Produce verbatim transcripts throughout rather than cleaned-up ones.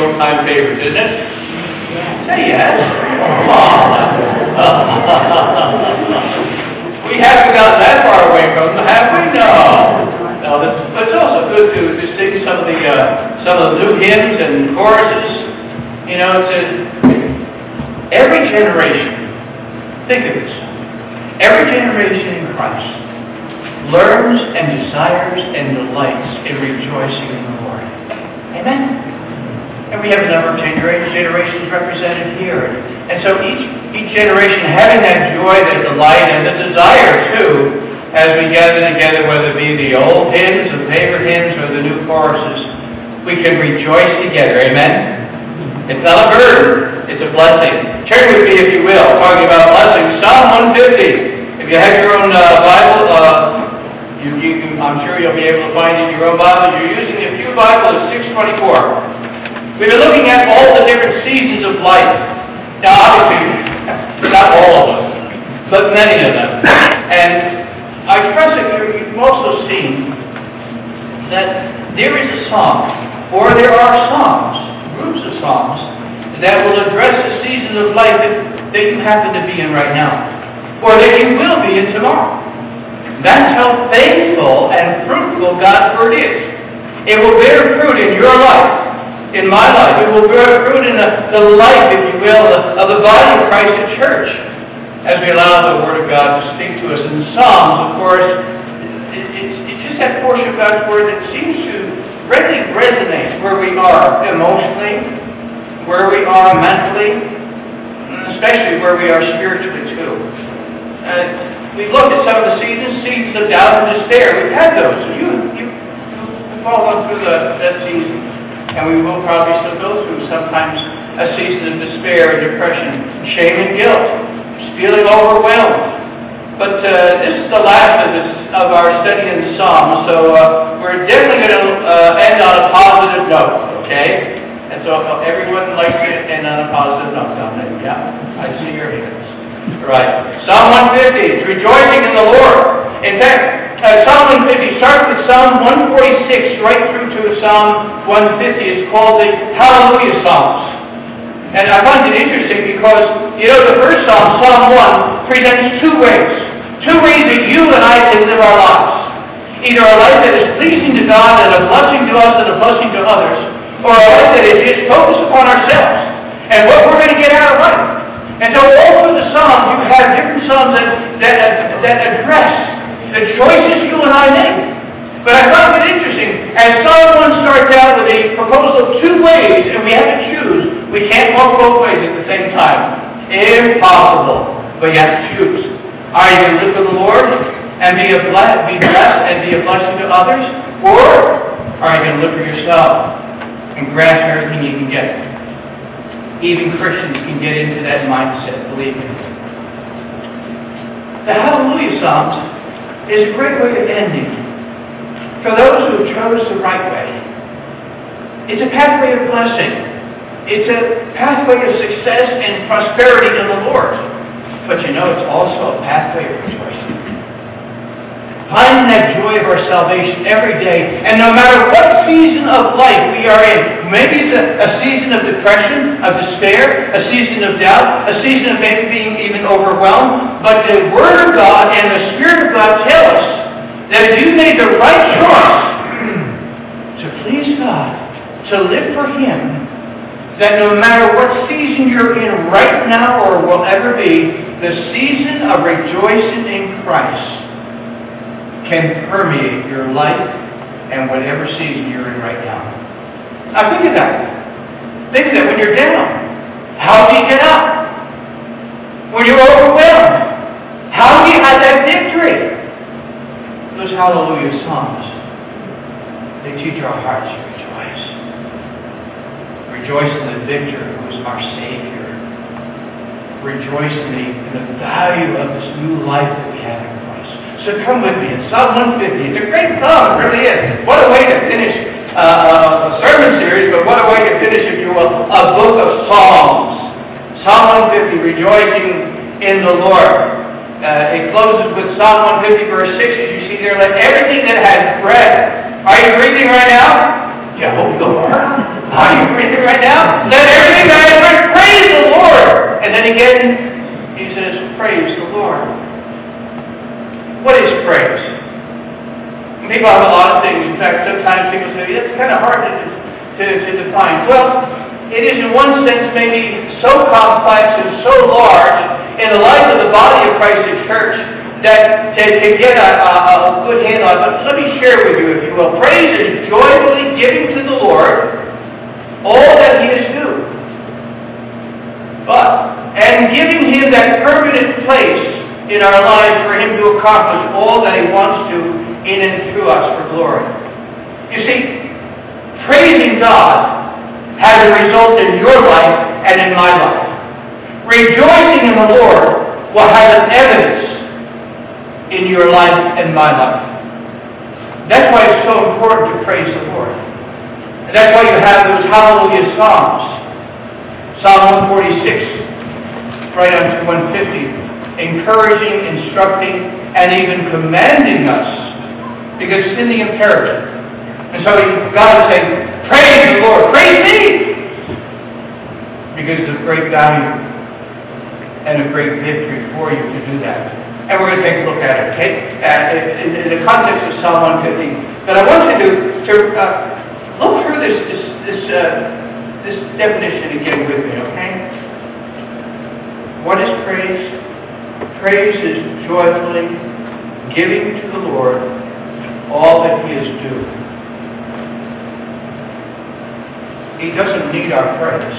old-time favorites, isn't it? Say yes. Come on. We haven't gotten that far away from them, have we? No. No, this, but it's also good to, to sing some of the uh, some of the new hymns and choruses. You know, it's a, every generation. Think of this. Every generation in Christ learns and desires and delights in rejoicing in the Lord. Amen. And we have a number of generations represented here. And so each each generation having that joy, that delight, and the desire, too, as we gather together, whether it be the old hymns, the favorite hymns, or the new choruses, we can rejoice together. Amen? It's not a burden. It's a blessing. Turn with me, if you will, talking about blessing. Psalm one fifty. If you have your own uh, Bible, uh, you, you, I'm sure you'll be able to find it in your own Bible. You're using the Pew Bible at six twenty-four. We've been looking at all the different seasons of life. Now, obviously, not all of them, but many of them. And I trust that you've also seen that there is a song, or there are songs, groups of songs, that will address the season of life that, that you happen to be in right now, or that you will be in tomorrow. That's how faithful and fruitful God's Word is. It will bear fruit in your life. In my life, it will bear fruit in the, the life, if you will, of the body of Christ at church, as we allow the Word of God to speak to us. In the Psalms, of course, it, it's, it's just that portion of God's Word that seems to really resonate where we are emotionally, where we are mentally, and especially where we are spiritually, too. Uh, we've looked at some of the seasons, seasons of doubt and despair. We've had those. You, you, you've fallen through the, that season. And we will probably still go through sometimes a season of despair and depression, shame and guilt, feeling overwhelmed. But uh, this is the last of, this, of our study in the Psalms, so uh, we're definitely going to uh, end on a positive note, okay? And so uh, everyone likes to end on a positive note, don't they? Yeah? I see your hands. Right. Psalm one fifty, it's rejoicing in the Lord. In fact, Uh, Psalm one fifty starts with Psalm one forty-six right through to Psalm one fifty. It's called the Hallelujah Psalms. And I find it interesting because, you know, the first Psalm, Psalm one, presents two ways. Two ways that you and I can live our lives. Either a life that is pleasing to God and a blessing to us and a blessing to others, or a life that is just focused upon ourselves and what we're going to get out of life. And so all through the Psalms, you have different Psalms that, that, that address the choices you and I make. But I found it interesting. As Psalm one starts out with a proposal of two ways, and we have to choose. We can't walk both ways at the same time. Impossible. But you have to choose. Are you going to live for the Lord and be, a bless, be blessed and be a blessing to others? Or are you going to live for yourself and grasp everything you can get? Even Christians can get into that mindset, believe me. The Hallelujah Psalms is a great way of ending for those who have chose the right way. It's a pathway of blessing. It's a pathway of success and prosperity in the Lord. But you know, it's also a pathway of rejoicing. Finding that joy of our salvation every day, and no matter what season of life we are in, maybe it's a, a season of depression, of despair, a season of doubt, a season of maybe being even overwhelmed, but the Word of God and the Spirit of God tell us that if you made the right choice to please God, to live for Him, that no matter what season you're in right now or will ever be, the season of rejoicing in Christ can permeate your life and whatever season you're in right now. Now think of that. Think of that when you're down. How do you get up? When you're overwhelmed, how do you have that victory? Those Hallelujah Psalms, they teach our hearts to rejoice. Rejoice in the victor who is our Savior. Rejoice in the, in the value of this new life that we have in Christ. So come with me. It's Psalm one fifty. It's a great psalm. It really is. What a way to finish uh, a sermon series, but what a way to finish, if you will, a book of Psalms. Psalm one fifty, rejoicing in the Lord. Uh, it closes with Psalm one fifty, verse six, as you see there. Let everything that has breath. Are you breathing right now? Yeah, I hope you are. Are you breathing right now? sometimes people say, it's kind of hard to, to, to define. Well, it is in one sense maybe so complex and so large in the life of the body of Christ, the church, that to, to get a, a, a good handle on it. But let me share with you, if you will. Praise is joyfully giving to the Lord all that He is due. But, and giving Him that permanent place in our lives for Him to accomplish all that He wants to in and through us for glory. You see, praising God has a result in your life and in my life. Rejoicing in the Lord will have an evidence in your life and my life. That's why it's so important to praise the Lord. And that's why you have those hallelujah psalms. Psalm one forty-six, right on to one fifty, encouraging, instructing, and even commanding us, because it's in the imperative. And so God is saying, praise the Lord, praise me! Because it's a great value and a great victory for you to do that. And we're going to take a look at it, okay? Uh, in, in the context of Psalm one fifty. But I want you to, to uh, look through this this this, uh, this definition again with me, okay? What is praise? Praise is joyfully giving to the Lord all that He is due. He doesn't need our praise.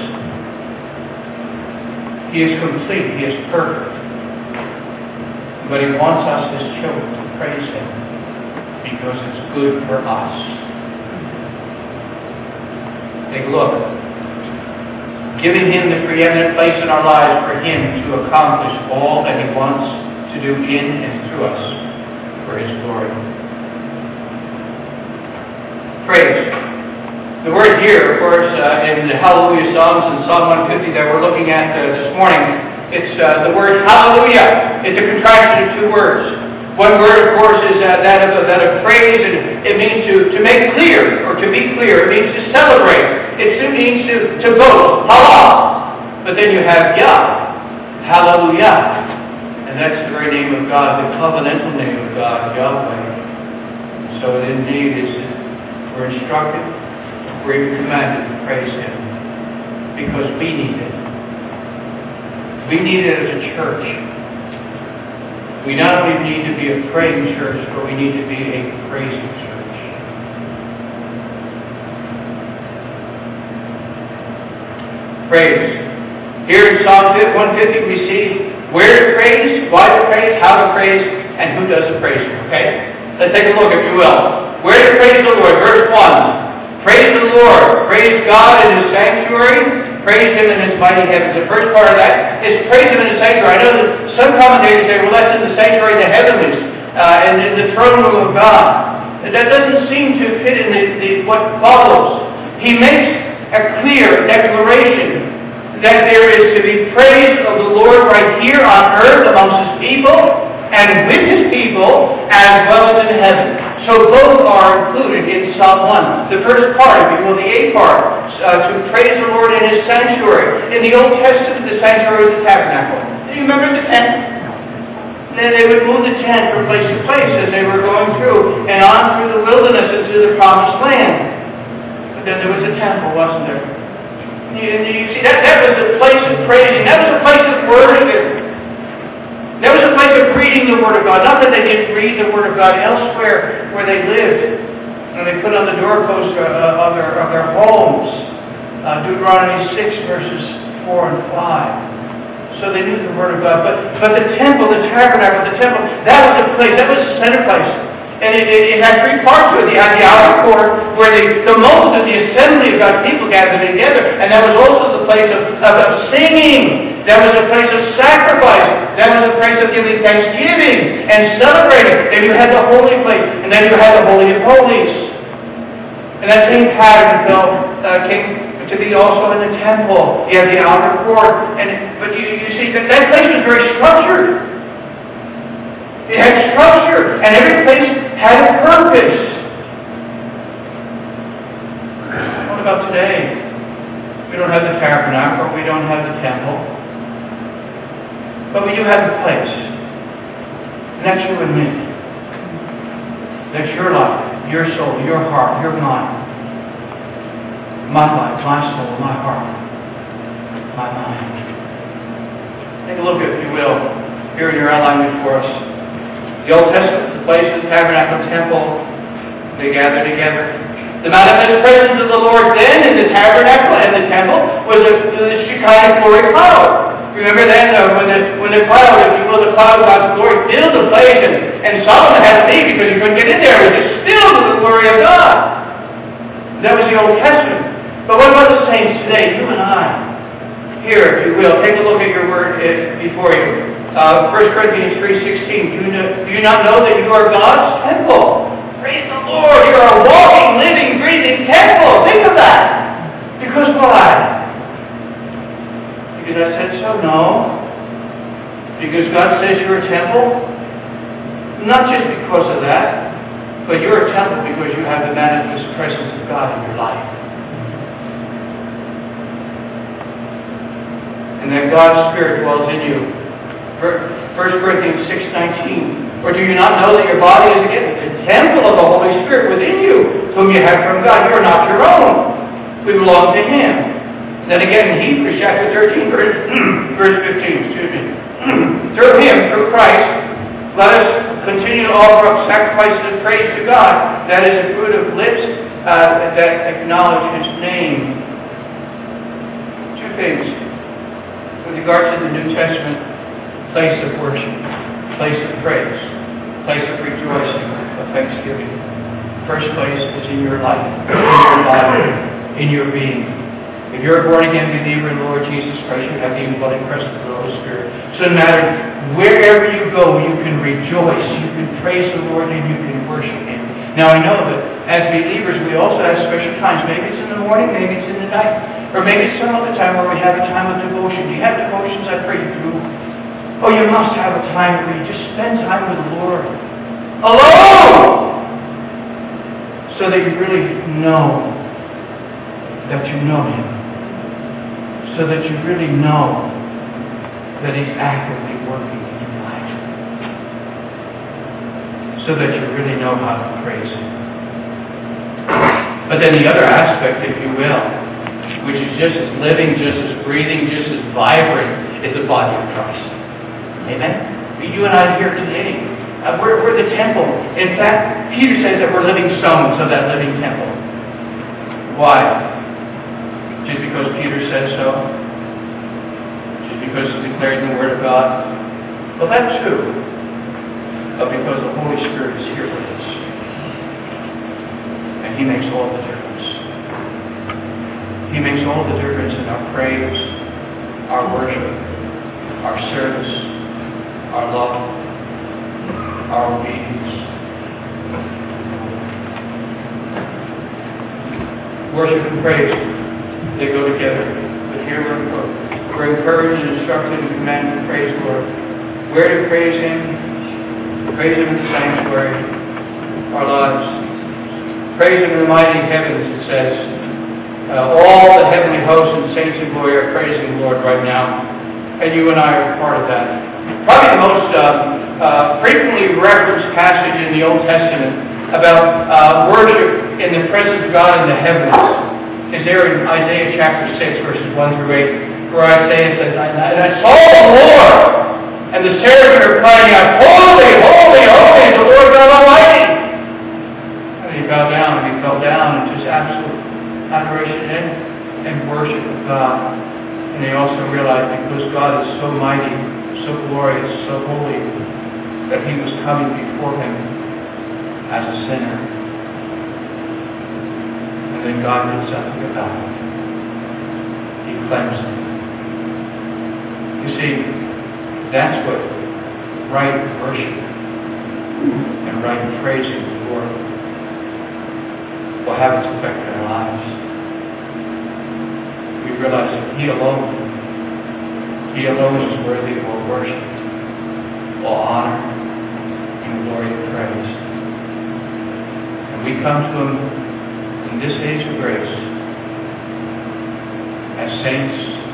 He is complete. He is perfect. But He wants us as children to praise Him because it's good for us. Take a look. Giving Him the preeminent place in our lives for Him to accomplish all that He wants to do in and through us for His glory. Praise. The word here, of course, uh, in the Hallelujah Psalms in Psalm one fifty that we're looking at uh, this morning, it's uh, the word Hallelujah. It's a contraction of two words. One word, of course, is uh, that of that of praise, and it means to, to make clear, or to be clear. It means to celebrate. It means to, to boast. Hallah. But then you have Yah. Hallelujah. And that's the very name of God, the covenantal name of God, Yahweh. So it indeed is, we're instructed, we're even commanded to praise Him. Because we need it. We need it as a church. We not only need to be a praying church, but we need to be a praising church. Praise. Here in Psalm one fifty we see where to praise, why to praise, how to praise, and who does the praising. Okay? Let's take a look, if you will. Where to praise the Lord. Verse one. Praise the Lord. Praise God in His sanctuary. Praise Him in His mighty heavens. The first part of that is praise Him in His sanctuary. I know that some commentators say, well, that's in the sanctuary in the heavenlies, uh, and in the throne room of God. That doesn't seem to fit in the, the, what follows. He makes a clear declaration that there is to be praise of the Lord right here on earth amongst His people, and with His people, as well as in heaven. So both are included in Psalm one. The first part, if you will, the A part, uh, to praise the Lord in His sanctuary. In the Old Testament, the sanctuary was the tabernacle. Do you remember the tent? Then they would move the tent from place to place as they were going through, and on through the wilderness and through the promised land. But then there was a temple, wasn't there? You, you see, that, that was a place of praising. That was a place of worship. That was a place of reading the Word of God. Not that they didn't read the Word of God elsewhere where they lived. And they put on the doorposts uh, of, their, of their homes. Uh, Deuteronomy six, verses four and five. So they knew the Word of God. But, but the temple, the tabernacle, the temple, that was the place, that was the center place. And it, it, it had three parts to it. You had the outer court, where the, the multitude, the assembly of God's people gathered together. And that was also the place of, of, of singing. That was a place of sacrifice. That was a place of giving thanksgiving and celebrating. Then you had the holy place. And then you had the Holy of Holies. And that same pattern fell, uh, came to be also in the temple. You had the outer court. And, but you, you see, that, that place was very structured. It had structure, and every place had a purpose. What about today? We don't have the tabernacle, we don't have the temple, but we do have the place. And that's you and me. That's your life. your soul, your heart, your mind, my life, my soul, my heart, my mind. Take a look, if you will, here in your outline before us. The Old Testament, the place of the tabernacle temple, they gather together. The manifest presence of the Lord then in the tabernacle and the temple was a, the Shekinah glory cloud. Remember then uh, when, the, when the cloud, if you will, the cloud of God's glory filled the place, and, and Solomon had to leave because he couldn't get in there. It was just filled with the glory of God. That was the Old Testament. But what about the saints today, you and I? Here, if you will, take a look at your word before you. Uh, First Corinthians three sixteen. Do you, know, do you not know that you are God's temple? Praise the Lord. You are a walking, living, breathing temple. Think of that. Because why? Because I said so? No. Because God says you're a temple? Not just because of that, but you're a temple because you have the manifest presence of God in your life. And that God's Spirit dwells in you. First Corinthians six nineteen. Or do you not know that your body is again the temple of the Holy Spirit within you, whom you have from God? You are not your own. We belong to Him. Then again in Hebrews chapter thirteen, verse, verse fifteen, excuse me. Through Him, through Christ, let us continue to offer up sacrifices of praise to God. That is the fruit of lips uh, that acknowledge His name. Two things. With regard to the New Testament, place of worship, place of praise, place of rejoicing, of thanksgiving. First place is in your life, in your body, in your being. If you're a born-again believer in the Lord Jesus Christ, you have the indwelling presence of the Holy Spirit. So no matter wherever you go, you can rejoice, you can praise the Lord, and you can worship Him. Now I know that as believers, we also have special times. Maybe it's in the morning, maybe it's in the night, or maybe it's some other time where we have a time of devotion. Do you have devotions? I pray you do. Oh, you must have a time where you just spend time with the Lord. Alone! So that you really know that you know Him. So that you really know that He's actively working in your life. So that you really know how to praise Him. But then the other aspect, if you will, which is just as living, just as breathing, just as vibrant, is the body of Christ. Amen? You and I here today, uh, we're, we're the temple. In fact, Peter says that we're living stones of that living temple. Why? Just because Peter said so? Just because it's declared in the Word of God? Well, that's true. But because the Holy Spirit is here with us. And He makes all the difference. He makes all the difference in our praise, our worship, our service, our love, our obedience. Worship and praise, they go together. But here we're, we're encouraged and instructed and commanded to praise the Lord. Where to praise Him? Praise Him in the sanctuary, our lives. Praise Him in the mighty heavens, it says. Uh, all the heavenly hosts and saints in glory are praising the Lord right now. And you and I are part of that. Probably the most uh, uh, frequently referenced passage in the Old Testament about uh, worship in the presence of God in the heavens is there in Isaiah chapter six, verses one through eight, where Isaiah says, And I saw the Lord, and the seraphim are crying out, Holy, holy, holy is the Lord God Almighty. And he bowed down, and he fell down in just absolute adoration and, and worship of God. And they also realized because God is so mighty, so glorious, so holy, that He was coming before Him as a sinner. And then God did something about it. He cleansed him. You see, that's what right worship and right praising the Lord will have its effect in our lives. We realize that He alone, He alone is worthy of all worship, all honor, and glory and praise. And we come to Him in this age of grace as saints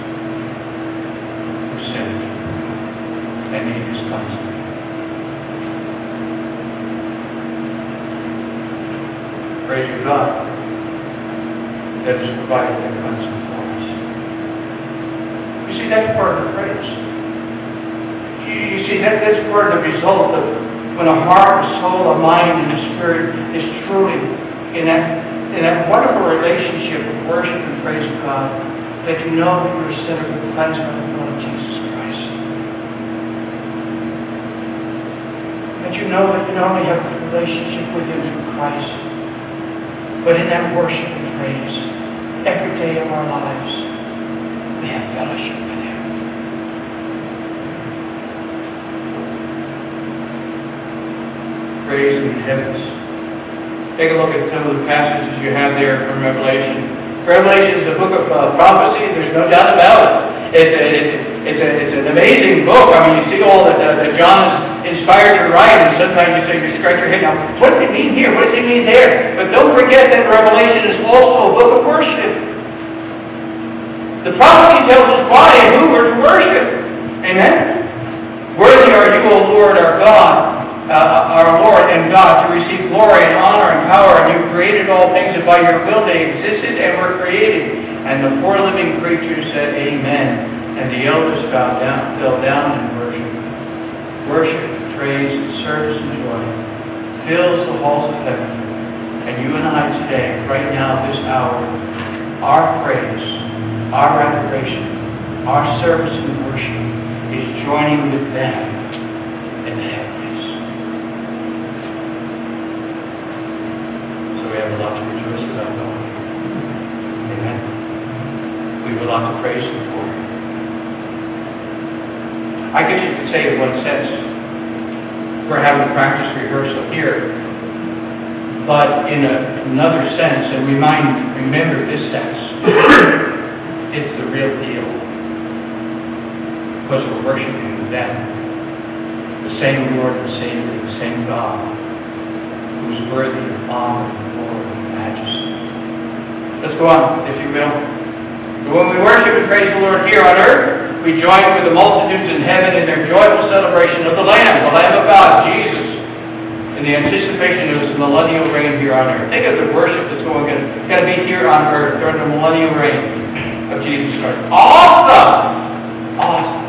who sin and need His cleansing. praise of God that has provided that cleansing for us. You see, that's part of the praise. You, you see, that, that's part of the result of when a heart, a soul, a mind, and a spirit is truly in that, in that wonderful relationship of worship and praise of God, that you know that you're a sinner with cleansed by the blood of Jesus Christ. That you know that you not only have a relationship with Him through Christ, but in that worship and praise, every day of our lives, we have fellowship with Him. Praise in the heavens. Take a look at some of the passages you have there from Revelation. Revelation is a book of uh, prophecy. There's no doubt about it. It's, a, it's, it's, a, it's an amazing book. I mean, you see all that, uh, that John is inspired to write, and sometimes you say, you scratch your head, now, what does it mean here? What does it mean there? But don't forget that Revelation is also a book of worship. The prophecy tells us why and who we're to worship. Amen? Worthy are you, O Lord, our God, Uh, our Lord and God, to receive glory and honor and power, and you created all things, and by your will they existed and were created. And the four living creatures said, Amen. And the elders fell down, fell down and worshipped. Worship, praise, service, and joy fills the halls of heaven. And you and I today, right now, this hour, our praise, our adoration, our service and worship is joining with them in the heavens. We have a lot to rejoice about, don't we? Amen. We have a lot to praise Him for. I guess you could say, in one sense, we're having practice rehearsal here, but in a, another sense, and remind, remember this sense, it's the real deal. Because we're worshiping them, the same Lord and Savior, the same God, who is worthy of honor, majesty. Let's go on, if you will. When we worship and praise the Lord here on earth, we join with the multitudes in heaven in their joyful celebration of the Lamb, the Lamb of God, Jesus, in the anticipation of His millennial reign here on earth. Think of the worship that's going to be here on earth during the millennial reign of Jesus Christ. Awesome! Awesome!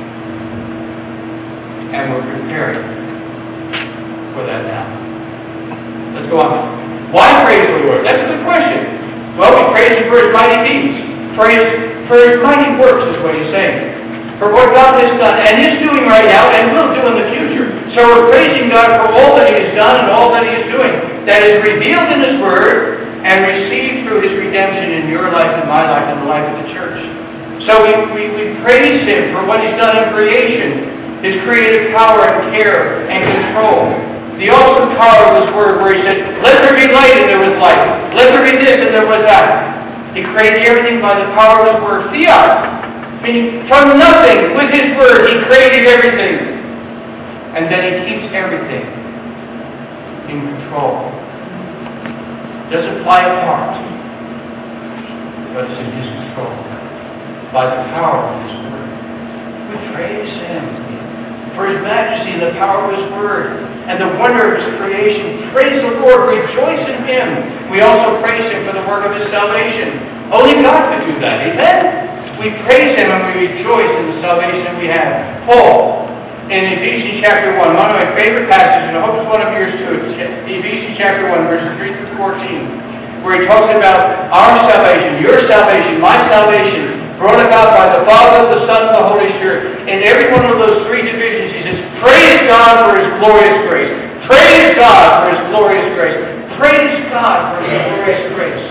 And we're preparing for that now. Let's go on. Why praise the Lord? That's a good question. Well, we praise Him for His mighty deeds. Praise for His mighty works is what He's saying. For what God has done and is doing right now and will do in the future. So we're praising God for all that He has done and all that He is doing. That is revealed in His Word and received through His redemption in your life and my life and the life of the church. So we, we, we praise Him for what He's done in creation. His creative power and care and control. The awesome power of His Word where He said, let there be light, and there was light. Let there be this, and there was that. He created everything by the power of His Word. Fiat. Meaning, from nothing, with His Word, He created everything. And then He keeps everything in control. Doesn't fly apart, but it's in His control. By the power of His Word. We praise Him for His majesty and the power of His Word and the wonder of His creation. Praise the Lord. Rejoice in Him. We also praise Him for the work of His salvation. Only God could do that. Amen? We praise Him and we rejoice in the salvation that we have. Paul, in Ephesians chapter one, one of my favorite passages, and I hope it's one of yours too, Ephesians chapter one, verses three through fourteen, where he talks about our salvation, your salvation, my salvation, brought about by the Father, the Son, and the Holy Spirit. In every one of those three divisions, he says, praise God for His glorious grace. Praise God for His glorious grace. Praise God for His glorious grace.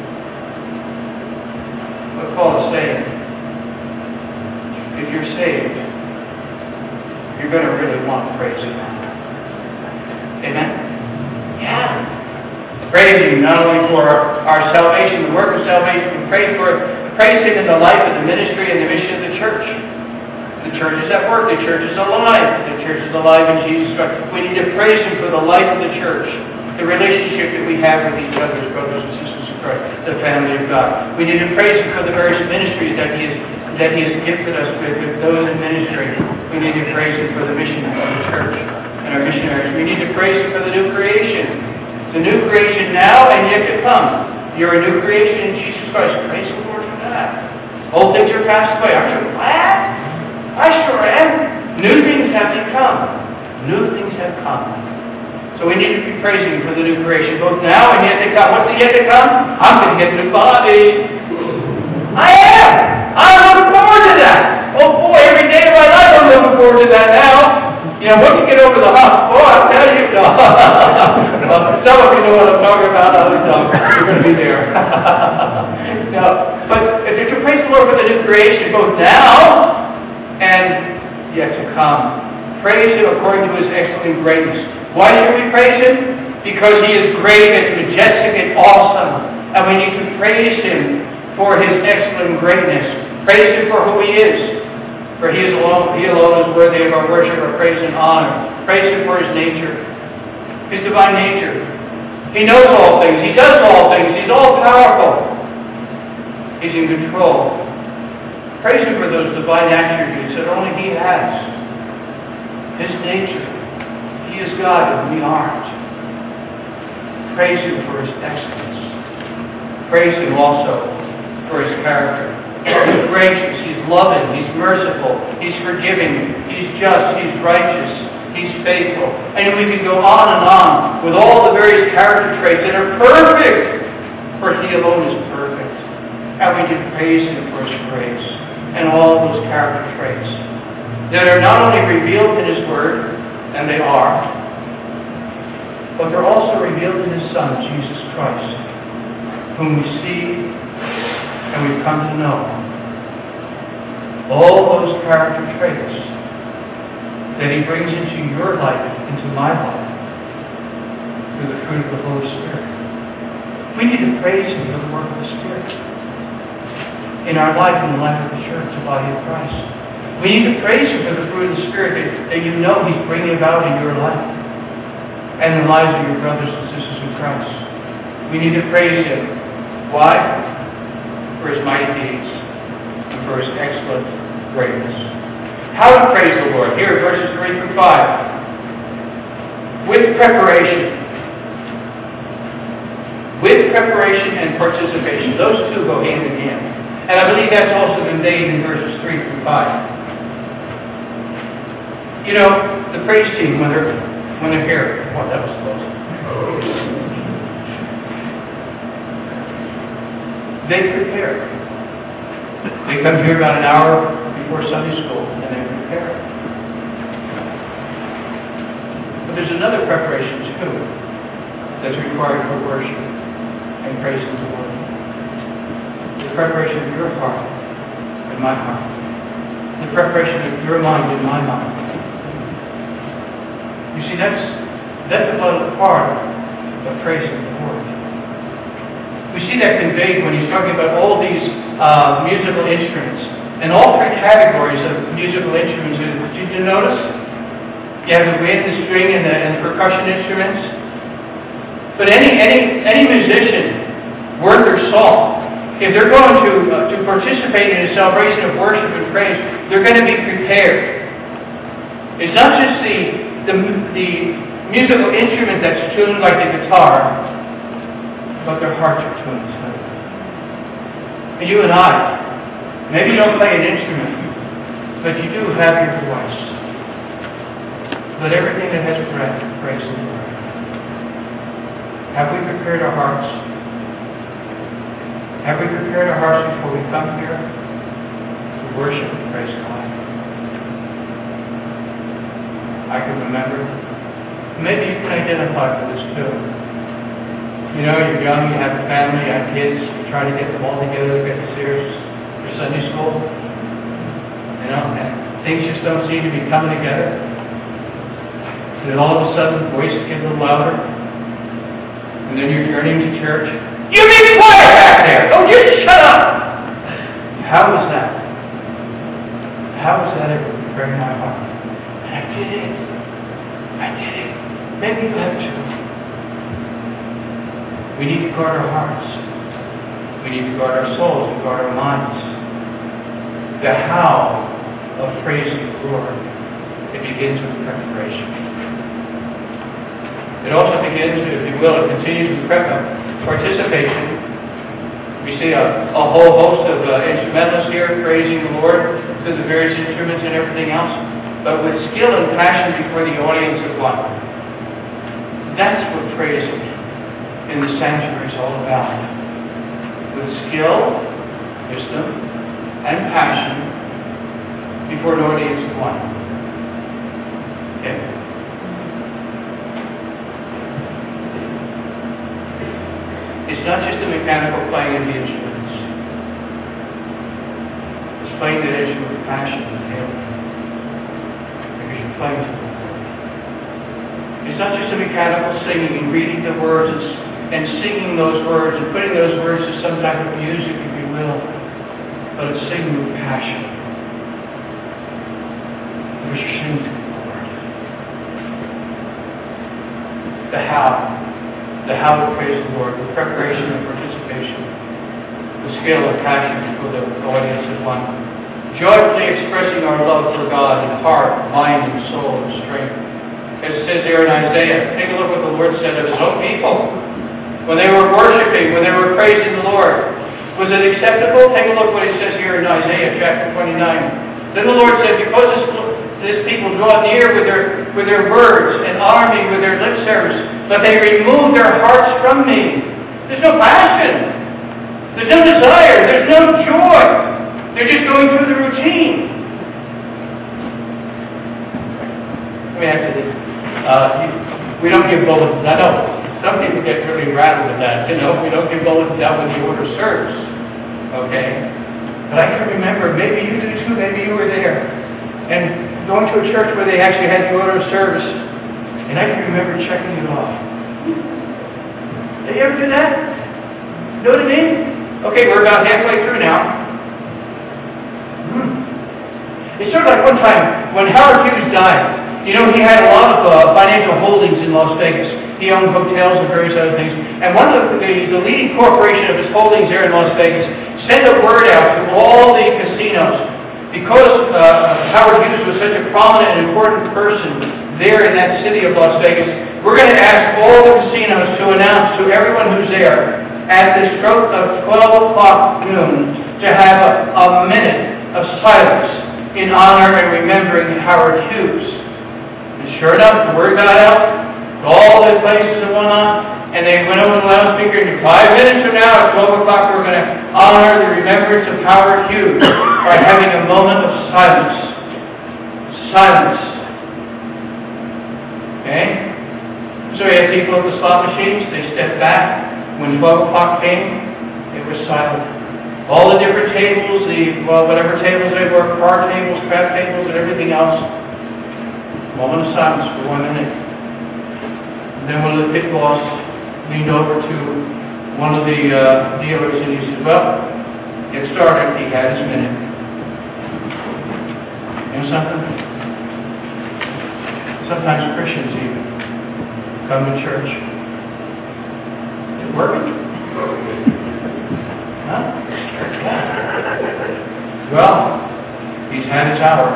What Paul is saying, if you're saved, you're going to really want to praise Him. Amen? Yeah. Praise Him not only for our, our salvation, the work of salvation, but praise for praise Him in the life of the ministry and the mission of the church. The church is at work. The church is alive. The church is alive in Jesus Christ. We need to praise Him for the life of the church, the relationship that we have with each other as brothers and sisters of Christ, the family of God. We need to praise Him for the various ministries that He has that He has gifted us with, with those in ministry. We need to praise Him for the mission of the church and our missionaries. We need to praise Him for the new creation. It's a new creation now and yet to come. You're a new creation in Jesus Christ. Praise the Lord for that. Old things are passed away. Aren't you glad? I sure am. New things have become. New things have come. So we need to be praising for the new creation, both now and yet to come. What's the yet to come? I'm going to get a new body. I am. I'm looking forward to that. Oh boy, every day of my life I'm looking forward to that now. You know, once you get over the hump, oh, I'll tell you. No. Well, some of you know what I'm talking about. Others don't. You're going to be there. No. But if you praise the Lord for the new creation, both now and yet to come. Praise Him according to His excellent greatness. Why should we praise Him? Because He is great and majestic and awesome. And we need to praise Him for His excellent greatness. Praise Him for who He is. For He is alone, He alone is worthy of our worship, our praise and honor. Praise Him for His nature, His divine nature. He knows all things. He does all things. He's all-powerful. He's in control. Praise Him for those divine attributes that only He has. His nature. He is God and we aren't. Praise Him for His excellence. Praise Him also for His character. He's gracious, He's loving, He's merciful, He's forgiving, He's just, He's righteous, He's faithful. And we can go on and on with all the various character traits that are perfect, for He alone is perfect. And we can praise Him for His grace and all those character traits that are not only revealed in His Word, and they are, but they're also revealed in His Son, Jesus Christ, whom we see and we've come to know. All those character traits that He brings into your life, into my life, through the fruit of the Holy Spirit. We need to praise Him for the work of the Spirit in our life and the life of the church, the body of Christ. We need to praise Him for the fruit of the Spirit that, that you know He's bringing about in your life and the lives of your brothers and sisters in Christ. We need to praise Him. Why? For His mighty deeds and for His excellent greatness. How to praise the Lord? Here, verses three through five. With preparation. With preparation and participation. Those two go hand in hand. And I believe that's also conveyed in verses three through five. You know, the praise team, when they're, when they're here, oh, that was close. They prepare. They come here about an hour before Sunday school and they prepare. But there's another preparation too that's required for worship and praising the Lord. The preparation of your heart and my heart. The preparation of your mind and my mind. You see, that's that's a vital part of praising the Lord. We see that conveyed when he's talking about all these uh, musical instruments. And all three categories of musical instruments. Did you notice? You have the wind, the string, and the, and the percussion instruments. But any any any musician worth their salt, if they're going to uh, to participate in a celebration of worship and praise, they're going to be prepared. It's not just the the, the musical instrument that's tuned like the guitar, but their hearts are tuned too. And you and I, maybe you don't play an instrument, but you do have your voice. But everything that has breath, praise the Lord. Have we prepared our hearts? Have we prepared our hearts before we come here to worship and praise God? I can remember. Maybe you can identify with this too. You know, you're young, you have a family, you have kids, you try to get them all together, get the series for Sunday school. You know, and things just don't seem to be coming together. And then all of a sudden, voices get a little louder. And then you're journeying to church. You be quiet back there! Oh, just shut up! How was that? How was that ever preparing my heart? And I did it. I did it. Maybe you have too. We need to guard our hearts. We need to guard our souls and guard our minds. The how of praising the Lord, it begins with preparation. It also begins, if you will, it continues with participation. We see a, a whole host of uh, instrumentalists here praising the Lord through the various instruments and everything else, but with skill and passion before the audience of one. That's what praise in the sanctuary is all about. With skill, wisdom, and passion before an audience of one. Okay. It's not just a mechanical playing of the instruments. It's playing that instrument with passion and feeling. Because you're playing to the Lord. It's not just a mechanical singing and reading the words and, and singing those words and putting those words to some type of music, if you will. But it's singing with passion. Because you're singing to the Lord. The how. The how to praise the Lord, the preparation and participation, the skill and passion for the audience of one. Joyfully expressing our love for God in heart, mind, and soul, and strength. As it says there in Isaiah, take a look what the Lord said of His own people. When they were worshiping, when they were praising the Lord, was it acceptable? Take a look what He says here in Isaiah chapter twenty-nine. Then the Lord said, because this, this people draw near with their, with their words and honor me with their lip service, but they remove their hearts from me. There's no passion. There's no desire. There's no joy. They're just going through the routine. Let me ask you this. Uh, we don't give bulletins. I know some people get really rattled with that. You know, we don't give bulletins out when the order serves. Okay? But I can remember, maybe you do too, maybe you were there, and going to a church where they actually had the order of service, and I can remember checking it off. Did you ever do that? You know what I mean? Okay, we're about halfway through now. Hmm. It's sort of like one time when Howard Hughes died. You know, he had a lot of uh, financial holdings in Las Vegas. He owned hotels and various other things. And one of the, the, the leading corporation of his holdings there in Las Vegas sent a word out to all the casinos. Because uh, Howard Hughes was such a prominent and important person there in that city of Las Vegas, we're going to ask all the casinos to announce to everyone who's there at the stroke of twelve o'clock noon to have a, a minute of silence in honor and remembering Howard Hughes. And sure enough, the word got out to all the places and whatnot, and they went over the loudspeaker, and five minutes from now at twelve o'clock we're going to honor the remembrance of Howard Hughes by having a moment of silence. Silence. Okay? So we had people at the slot machines, they stepped back. When twelve o'clock came, it was silent. All the different tables, the, well, whatever tables they were, bar tables, crab tables, and everything else, moment of silence for one minute. And then one of the pit boss leaned over to one of the uh, dealers and he said, well, get started. He had his minute. You know something? Sometimes Christians even come to church. Is it working? Huh? Yeah. Well, he's had his hour.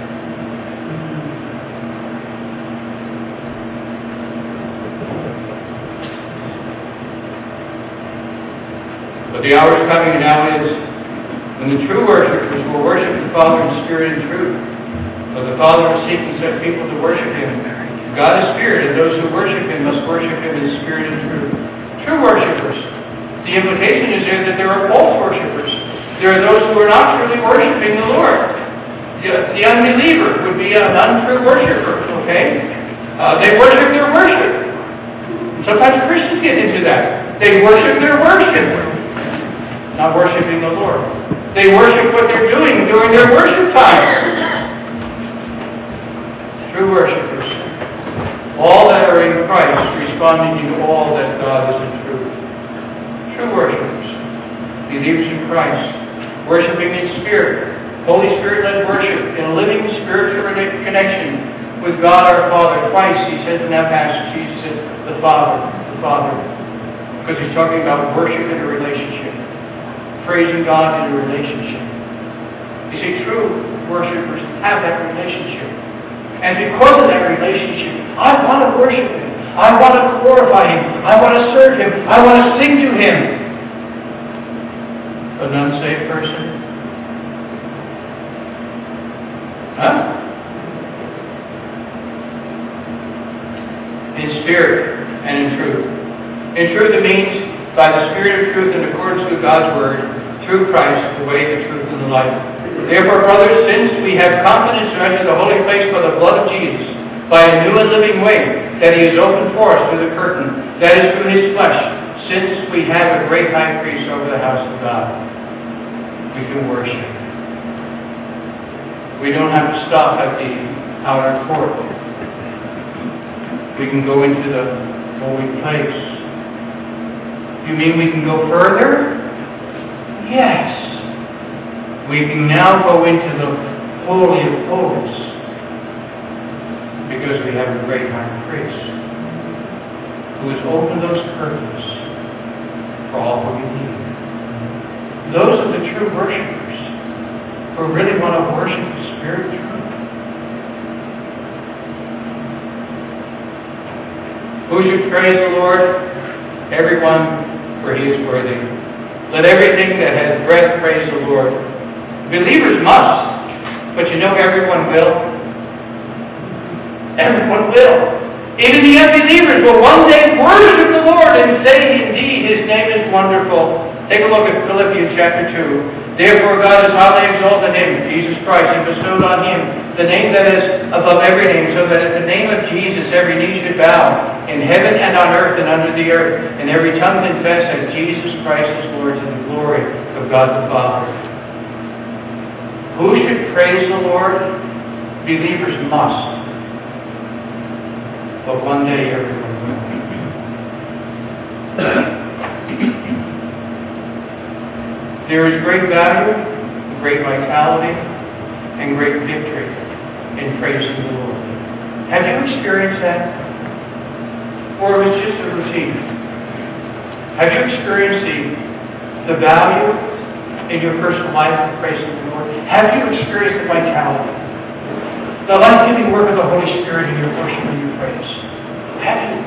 But the hour is coming now is when the true worshipers will worship the Father in spirit and truth. For the Father is seeking such people to worship Him. God is spirit, and those who worship Him must worship Him in spirit and truth. True worshipers. The implication is there that there are false worshipers. There are those who are not truly worshiping the Lord. The, the unbeliever would be an untrue worshiper, okay? Uh, they worship their worship. Sometimes Christians get into that. They worship their worship, not worshiping the Lord. They worship what they're doing during their worship time. True worshipers. All that are in Christ, responding to all that God is in truth. True worshipers. Believers in Christ. Worshiping in spirit. Holy Spirit-led worship in a living spiritual connection with God our Father. Twice he says in that passage, he says, the Father, the Father. Because he's talking about worship in a relationship. Praising God in a relationship. You see, true worshipers have that relationship. And because of that relationship, I want to worship Him. I want to glorify Him. I want to serve Him. I want to sing to Him. An unsaved person? Huh? In spirit and in truth. In truth it means by the Spirit of truth in accordance with God's Word, through Christ, the way, the truth, and the life. Therefore, brothers, since we have confidence to enter the holy place by the blood of Jesus, by a new and living way that He has opened for us through the curtain, that is through His flesh, since we have a great high priest over the house of God, we can worship. We don't have to stop at the outer court. We can go into the holy place. You mean we can go further? Yes. We can now go into the Holy of Holies because we have a great high priest who has opened those curtains for all who believe. Those are the true worshipers who really want to worship the Spirit of truth. Who should praise the Lord? Everyone, for He is worthy. Let everything that has breath praise the Lord. Believers must, but you know everyone will. Everyone will. Even the unbelievers will one day worship the Lord and say, indeed, His name is wonderful. Take a look at Philippians chapter two. Therefore God has highly exalted Him, Jesus Christ, and bestowed on Him the name that is above every name, so that at the name of Jesus every knee should bow, in heaven and on earth and under the earth, and every tongue confess that Jesus Christ is Lord, to the glory of God the Father. Who should praise the Lord? Believers must. But one day everyone will. There is great value, great vitality, and great victory in praising the Lord. Have you experienced that? Or was it just a routine? Have you experienced the, the value in your personal life of praising the Lord? Have you experienced the vitality? The life-giving work of the Holy Spirit in your worship and your praise? Have you?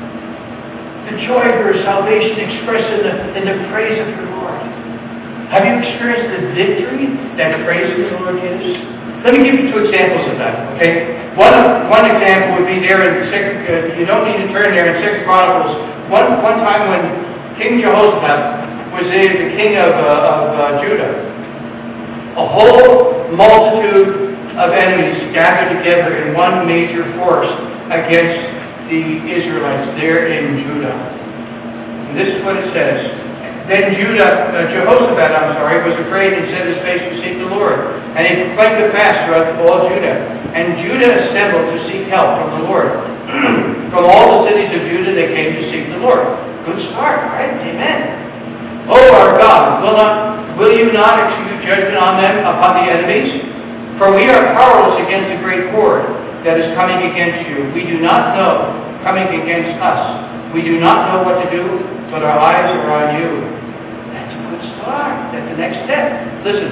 The joy of your salvation expressed in the, in the praise of your Lord. Have you experienced the victory that praising the Lord is? Let me give you two examples of that, okay? One one example would be there in Second, uh, you don't need to turn there, in Second Chronicles. One, one time when King Jehoshaphat was the, the king of, uh, of uh, Judah, a whole multitude of enemies gathered together in one major force against the Israelites there in Judah. And this is what it says. Then Judah, uh, Jehoshaphat, I'm sorry, was afraid and set his face to seek the Lord. And he proclaimed a fast throughout all Judah. And Judah assembled to seek help from the Lord. From all the cities of Judah they came to seek the Lord. Good start, right? Amen. Oh, our God, will not will you not execute judgment on them, upon the enemies? For we are powerless against the great horde that is coming against you. We do not know, coming against us. We do not know what to do, but our eyes are on you. That's a good start. That's the next step. Listen.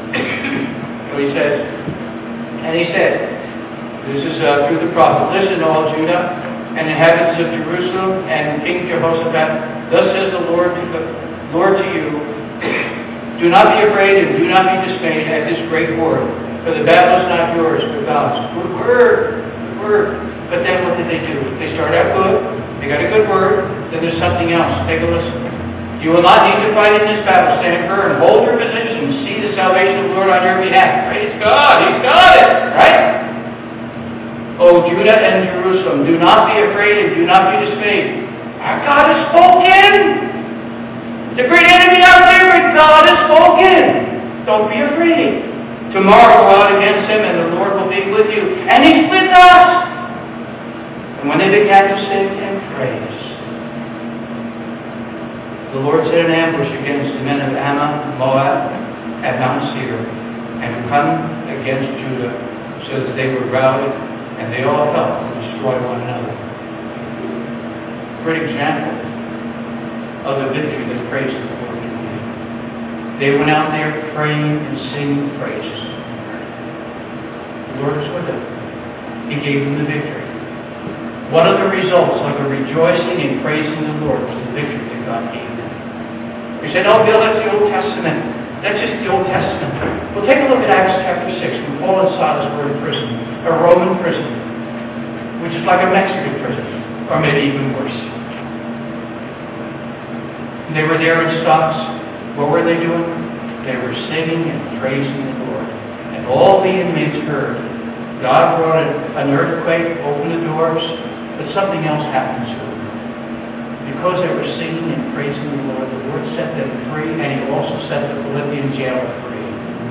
So he says, and he said, this is uh, through the prophet, listen, all Judah and inhabitants of Jerusalem and King Jehoshaphat, thus says the Lord to, the, Lord to you, do not be afraid and do not be dismayed at this great horde, for the battle is not yours, but God's. Good word. Good word. But then what did they do? They start out good. They got a good word. Then there's something else. Take a listen. You will not need to fight in this battle. Stand firm. Hold your position. See the salvation of the Lord on your behalf. Praise God. He's got it. Right? O Judah and Jerusalem, do not be afraid and do not be dismayed. Our God has spoken. The great enemy out there, but God has spoken. Don't be afraid. Tomorrow go out against him and the Lord will be with you. And He's with us. And when they began to sing and praise, the Lord set an ambush against the men of Ammon, Moab, at Mount Seir, and come against Judah, so that they were routed, and they all fell to destroy one another. Great example of the victory that praise the Lord can give. They went out there praying and singing praises. The Lord was with them. He gave them the victory. one of the results of the rejoicing and praising the Lord was the victory that God gave them. You say, no, Bill, that's the Old Testament. That's just the Old Testament. Well, take a look at Acts chapter six, when Paul and Silas were in prison, a Roman prison, which is like a Mexican prison, or maybe even worse. And they were there in stocks. What were they doing? They were singing and praising the Lord. And all the inmates heard. God brought an earthquake, opened the doors, but something else happened to them. Because they were singing and praising the Lord, the Lord set them free, and He also set the Philippian jailer free.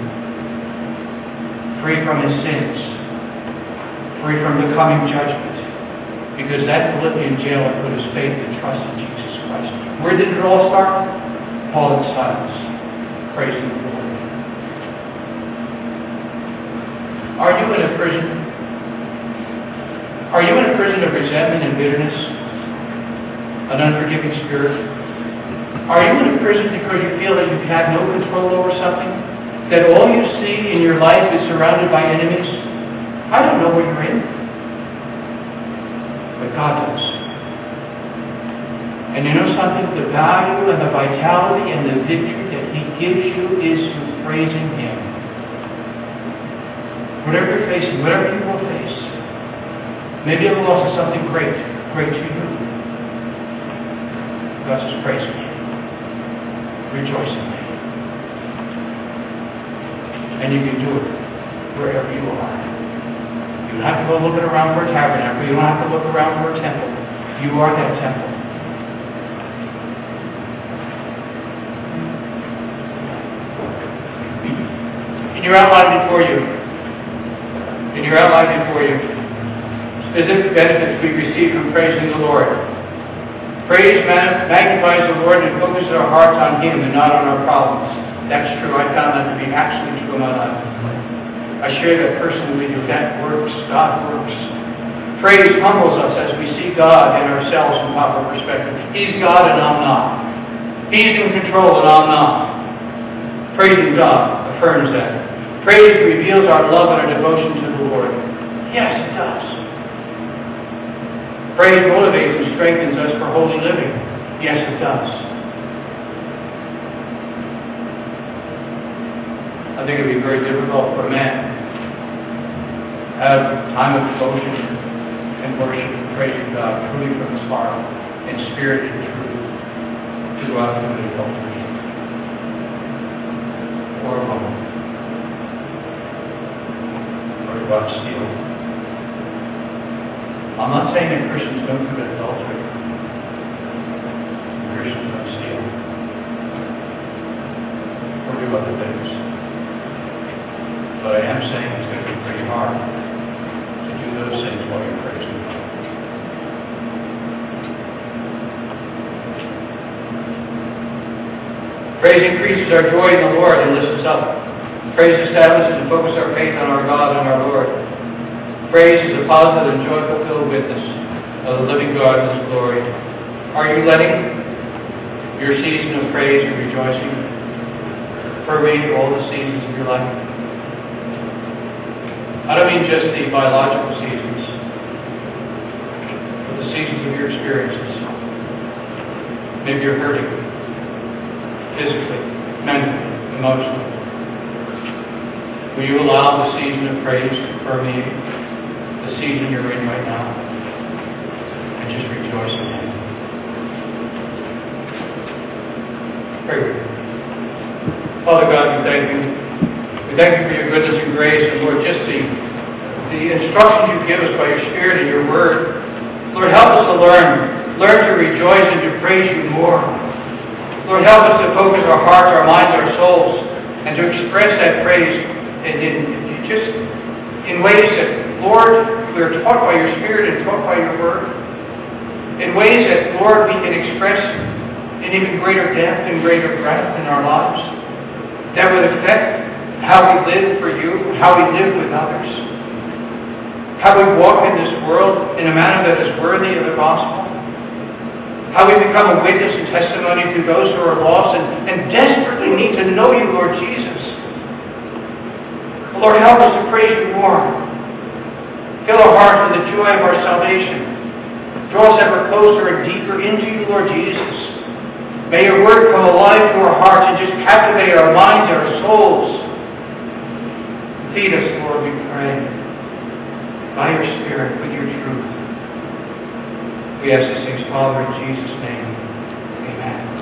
Free from his sins. Free from the coming judgment. Because that Philippian jailer put his faith and trust in Jesus Christ. Where did it all start? Paul and Silas, praising the Lord. Are you in a prison? Are you in a prison of resentment and bitterness? An unforgiving spirit? Are you in a prison because you feel that you have no control over something? That all you see in your life is surrounded by enemies? I don't know what you're in. But God does. And you know something? The value and the vitality and the victory that He gives you is through praising Him. Whatever you're facing, whatever you will face, maybe the loss of something great, great to you. God says, praise Me. Rejoice in Me. And you can do it wherever you are. You don't have to go looking around for a tabernacle. You don't have to look around for a temple. You are that temple. In your outline before you, in your outline before you, specific benefits we receive from praising the Lord. Praise magnifies the Lord and focuses our hearts on Him and not on our problems. That's true. I found that to be absolutely true in my life. I share that personally with you. That works. God works. Praise humbles us as we see God and ourselves from proper perspective. He's God and I'm not. He's in control and I'm not. Praising God affirms that. Praise reveals our love and our devotion to the Lord. Yes, it does. Praise motivates and strengthens us for holy living. Yes, it does. I think it would be very difficult for a man to have time of devotion and worship and praising God truly from His heart in spirit and truth to go out and commit adultery or a woman or to go out and steal. I'm not saying that Christians don't commit adultery. Christians don't steal or do other things. But I am saying it's going to be pretty hard to do those things while you're praising God. Praise increases our joy in the Lord and lifts us up. Praise establishes and focuses our faith on our God and our Lord. Praise is a positive and joy-fulfilled witness of the living God and His glory. Are you letting your season of praise and rejoicing permeate all the seasons of your life? I don't mean just the biological seasons, but the seasons of your experiences. Maybe you're hurting physically, mentally, emotionally. Will you allow the season of praise to permeate the season you're in right now, and just rejoice in Him? Pray with me. Father God, we thank You. We thank You for Your goodness and grace, and Lord, just the, the instructions You give us by Your Spirit and Your Word. Lord, help us to learn. Learn to rejoice and to praise You more. Lord, help us to focus our hearts, our minds, our souls, and to express that praise in, in, in just in ways that, Lord, we are taught by Your Spirit and taught by Your Word. In ways that, Lord, we can express in even greater depth and greater breadth in our lives. That would affect how we live for You, how we live with others. How we walk in this world in a manner that is worthy of the gospel. How we become a witness and testimony to those who are lost and, and desperately need to know You, Lord Jesus. Lord, help us to praise You more. Fill our hearts with the joy of our salvation. Draw us ever closer and deeper into you, Lord Jesus. May your word come alive to our hearts and just captivate our minds and our souls. Feed us, Lord, we pray, by your Spirit, with your truth. We ask these things, Father, in Jesus' name. Amen.